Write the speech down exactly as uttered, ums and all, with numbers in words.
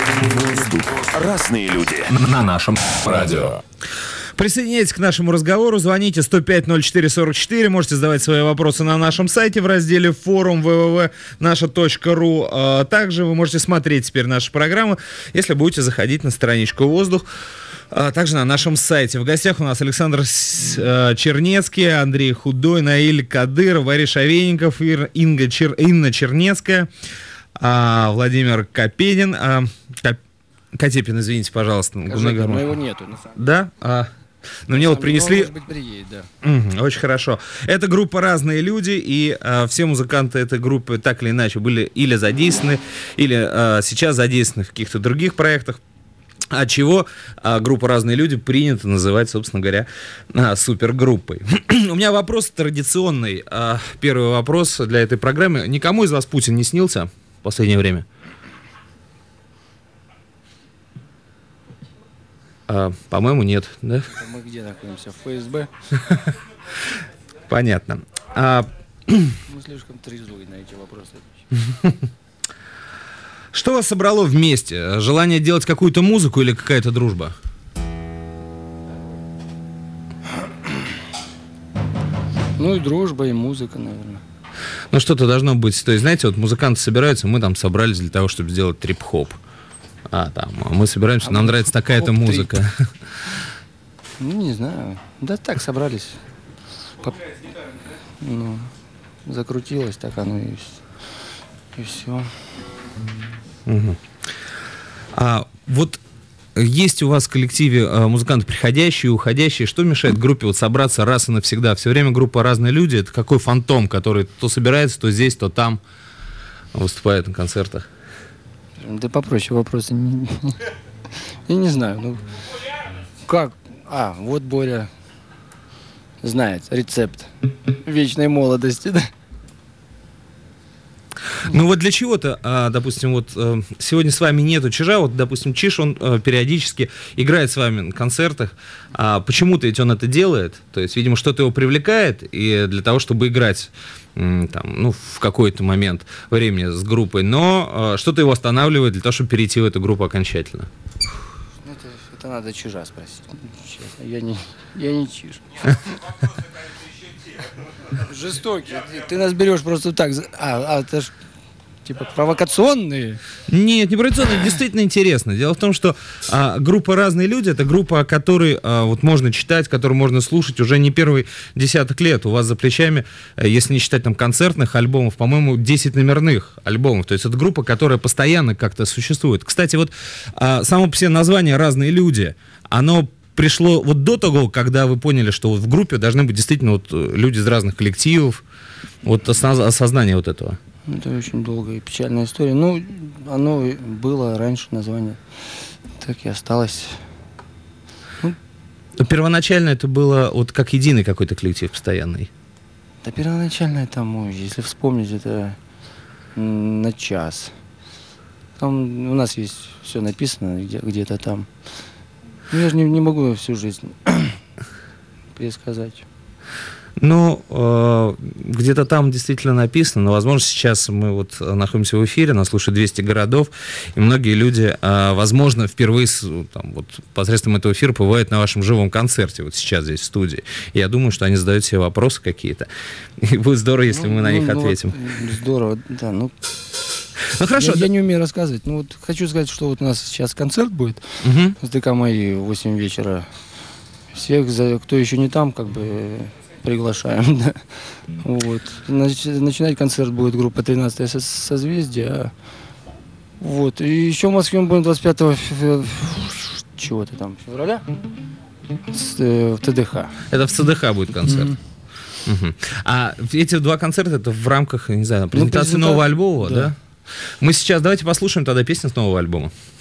Воздух. Разные люди. На нашем радио. Присоединяйтесь к нашему разговору, звоните сто пять ноль четыре сорок четыре, можете задавать свои вопросы на нашем сайте в разделе форум дабл ю дабл ю дабл ю точка наша точка ру. Также вы можете смотреть теперь наши программы, если будете заходить на страничку «Воздух». Также на нашем сайте. В гостях у нас Александр Чернецкий, Андрей Худой, Наиль Кадыров, Борис Шавейников, Инга Чер... Инна Чернецкая, Владимир Копенин. Коп... Катепин, извините, пожалуйста. Скажи, но его нету. Да? А... Но мне вот принесли... Может быть, приедет, да. Угу, очень хорошо. Это группа «Разные люди», и э, все музыканты этой группы так или иначе были или задействованы, или э, сейчас задействованы в каких-то других проектах. От чего а, группа «Разные люди» принято называть, собственно говоря, а, супергруппой. У меня вопрос традиционный. А, первый вопрос для этой программы. Никому из вас Путин не снился в последнее время? А, по-моему, нет, да? Мы где находимся? В ФСБ? Понятно. А... Мы слишком трезвые на эти вопросы. Что вас собрало вместе? Желание делать какую-то музыку или какая-то дружба? Ну и дружба, и музыка, наверное. Ну что-то должно быть. То есть, знаете, вот музыканты собираются, мы там собрались для того, чтобы сделать трип-хоп. А, там, мы собираемся, а нам нравится такая-то музыка. Ну, не знаю. Да так, собрались. Поп... Ну, закрутилось, так оно и, и все. Угу. А вот есть у вас в коллективе а, музыканты приходящие, уходящие. Что мешает группе вот собраться раз и навсегда? Все время группа «Разные люди» — это какой фантом, который то собирается, то здесь, то там выступает на концертах? Да попроще вопросы. Я не знаю. Ну, как? А, вот Боря знает рецепт вечной молодости, да? Ну вот для чего-то, а, допустим, вот а, сегодня с вами нету Чижа, вот, допустим, Чиж, он а, периодически играет с вами на концертах, а почему-то ведь он это делает, то есть, видимо, что-то его привлекает, и для того, чтобы играть м, там, ну, в какой-то момент времени с группой, но а, что-то его останавливает для того, чтобы перейти в эту группу окончательно. Это, это надо Чижа спросить, честно, я не, я не Чиж. Жестокий. Ты, ты нас берешь просто так. А, а это ж типа провокационные. Нет, не провокационные, действительно интересно. Дело в том, что а, группа «Разные люди» — это группа, о которой а, вот можно читать, которую можно слушать уже не первый десяток лет. У вас за плечами, если не считать там концертных альбомов, по-моему, десять номерных альбомов. То есть это группа, которая постоянно как-то существует. Кстати, вот а, само по себе название «Разные люди», оно пришло вот до того, когда вы поняли, что вот в группе должны быть действительно вот люди из разных коллективов, вот осознание вот этого? Это очень долгая и печальная история. Ну, оно было раньше название, так и осталось. Ну, первоначально это было вот как единый какой-то коллектив постоянный? Да первоначально там, если вспомнить, это на час. Там у нас есть все написано где- где-то там. Ну, я же не, не могу всю жизнь пересказать. Ну, э, где-то там действительно написано, но, возможно, сейчас мы вот находимся в эфире, нас слушают двести городов, и многие люди, э, возможно, впервые с, там, вот, посредством этого эфира побывают на вашем живом концерте, вот сейчас здесь в студии. И я думаю, что они задают себе вопросы какие-то. И будет здорово, если ну, мы на ну, них ну, ответим. Здорово, да, ну... Ну хорошо. Я, да. я не умею рассказывать. Ну вот хочу сказать, что вот у нас сейчас концерт будет угу. с ДК «Мои» в восемь вечера. Всех, кто еще не там, как бы приглашаем. Да. Вот. Нач, начинать концерт будет группа тринадцатое созвездие. Вот. И еще в Москве мы будем двадцать пятого чего-то там, февраля с, э, в ТДХ. Это в ЦДХ будет концерт. Mm-hmm. Угу. А эти два концерта это в рамках, не знаю, презентации ну, презента... нового альбома, да. да? Мы сейчас давайте послушаем тогда песни с нового альбома.